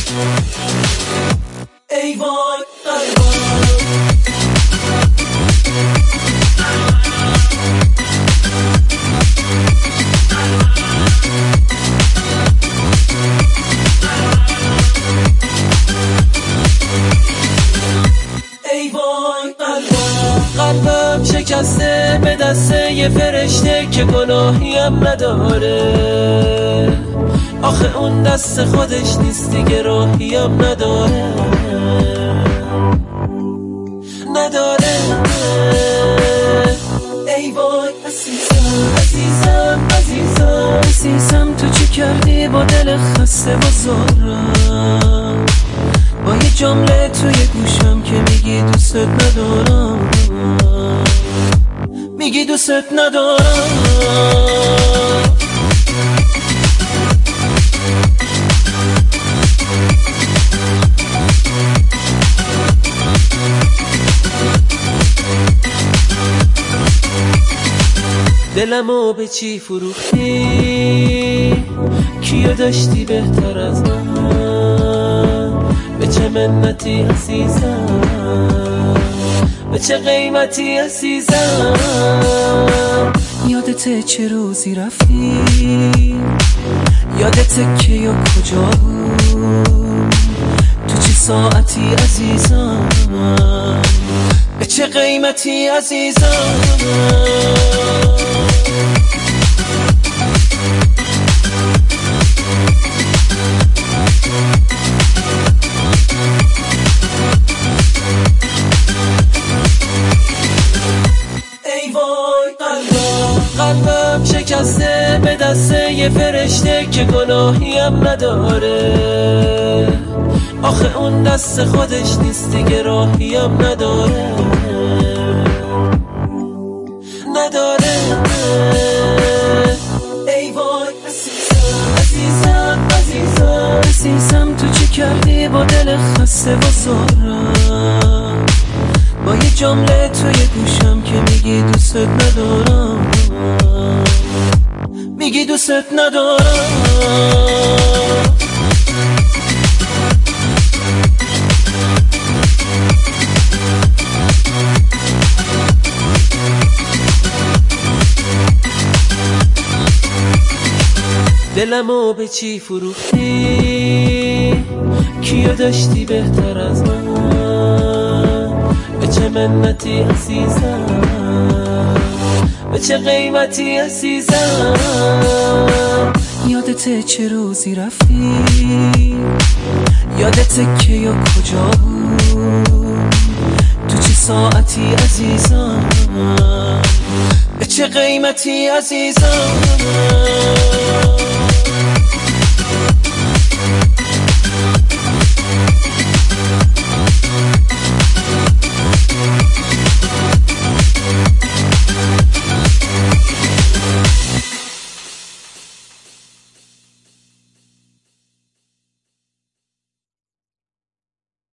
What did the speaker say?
ای وای قلبم شکسته به دست یه فرشته که گناهیم نداره. آخه اون دست خودش نیست دیگه، راهیم نداره. ای وای عزیزم تو چی کردی با دل خسته و زارم؟ با یه جمله توی گوشم که میگی دوست ندارم، میگی دوست ندارم. دلمو به چی فروختی؟ کیو داشتی بهتر از من؟ به چه منتی عزیزم، به چه قیمتی عزیزم؟ یادته چه روزی رفتی؟ یادته که یا کجا بود؟ تو چه ساعتی عزیزم؟ به چه قیمتی عزیزم؟ قلبم شکسته به دست یه فرشته که گناهیم نداره. آخه اون دست خودش نیست دیگه، راهیم نداره. ای وای عزیزم تو چی کردی با دل خسته و زارم؟ با یه جمله توی گوشم که میگی دوست ندارم، میگی دوست ندارم. دلمو به چی فروختی؟ کیو داشتی بهتر از من؟ به چه منتی عزیزم، به چه قیمتی عزیزم؟ یادته چه روزی رفتی؟ یادته که یا کجا بود؟ تو چه ساعتی عزیزم؟ به چه قیمتی عزیزم؟